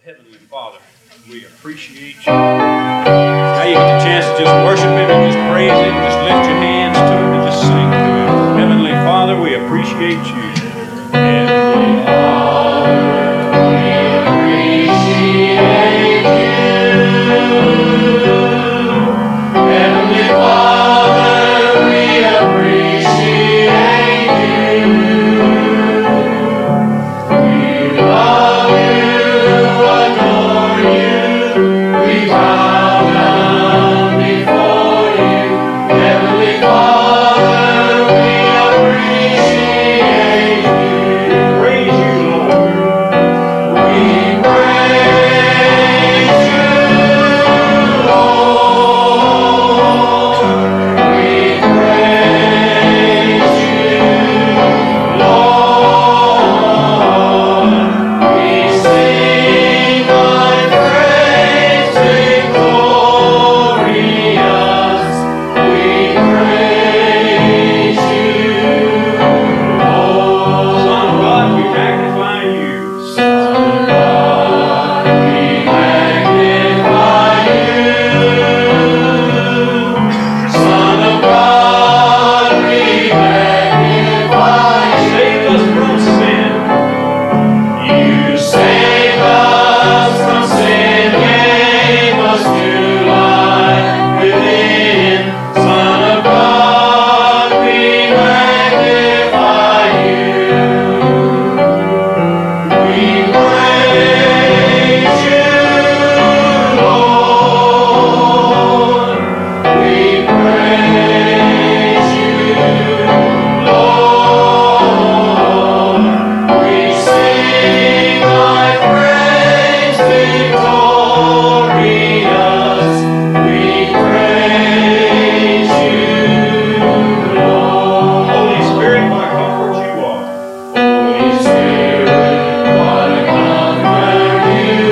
Heavenly Father, we appreciate you. Now you get the chance to just worship Him and just praise Him, just lift your hands to Him and just sing to Him. Heavenly Father, we appreciate you. Heavenly Father, we appreciate you. Heavenly Father, we appreciate you. We love you, adore you. We bow down before you. Heavenly Father, we appreciate you. Praise you, Lord. We praise you, Lord. We praise you, Lord. We sing thy praise victorious. We praise you, Lord. Son of God, we magnify you. Son of God, we magnify you. Son of God, we magnify you. Save us from sin. You saved us from sin, gave us new life within. Son of God, we magnify you. We praise you, Lord. We praise you, Lord. We sing thy praise victorious. We praise you, Lord. Holy Spirit, what a comfort you are. Holy Spirit, what a comfort you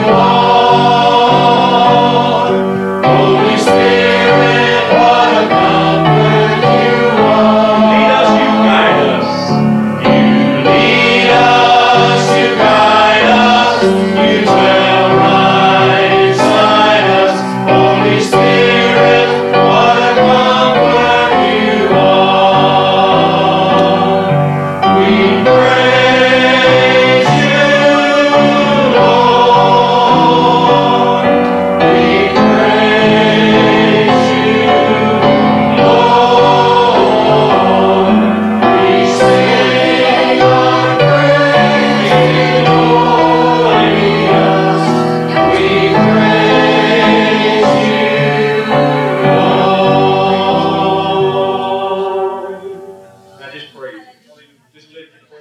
are. Holy Spirit, what a comfort you are. Lead us, you guide us. You lead us, you guide us. You dwell right inside us. Holy Spirit, what a comfort you are. We praise you, Lord. We praise you, Lord. We sing our praise glorious. We praise you, Lord. Now just praise Him. Just lift Him.